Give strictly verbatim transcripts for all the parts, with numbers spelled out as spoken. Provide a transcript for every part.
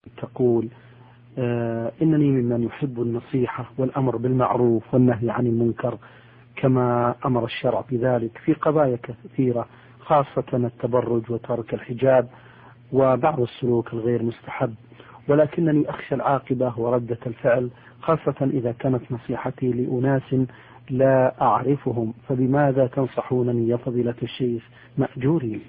تقول آه إنني ممن يحب النصيحة والأمر بالمعروف والنهي عن المنكر كما أمر الشرع بذلك في قضايا كثيرة، خاصة التبرج وترك الحجاب وبعض السلوك الغير مستحب، ولكنني أخشى العاقبة وردة الفعل، خاصة إذا كانت نصيحتي لأناس لا أعرفهم، فبماذا تنصحونني يا فضيلة الشيخ مأجوري؟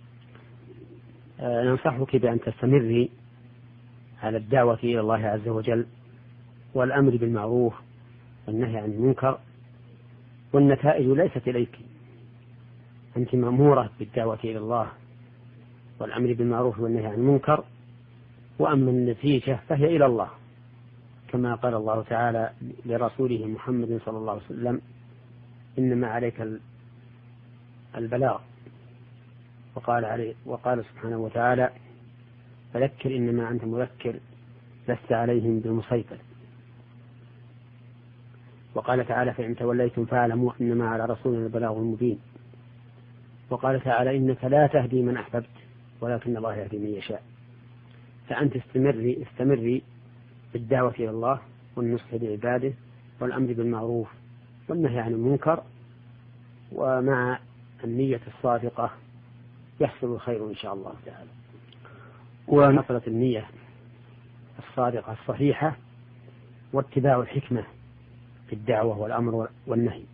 أه ننصحك بأن تستمري على الدعوة إلى الله عز وجل والأمر بالمعروف والنهي عن المنكر، والنتائج ليست إليك، أنت مأمورة بالدعوة إلى الله والأمر بالمعروف والنهي عن المنكر، وأما النتيجة فهي إلى الله، كما قال الله تعالى لرسوله محمد صلى الله عليه وسلم: إنما عليك البلاغ. وقال, عليه وقال سبحانه وتعالى: فذكر إنما أنت مذكر لست عليهم بمسيطر. وقال تعالى: فإن توليتم فاعلموا إنما على رسولنا البلاغ المبين. وقال تعالى: إنك لا تهدي من أحببت ولكن الله يهدي من يشاء. فأنت استمري استمري بالدعوة إلى الله والنصح لعباده والأمر بالمعروف والنهي عن المنكر، ومع النية الصادقة يحصل الخير إن شاء الله تعالى. وحصلت النية الصادقة الصحيحة واتباع الحكمة في الدعوة والأمر والنهي.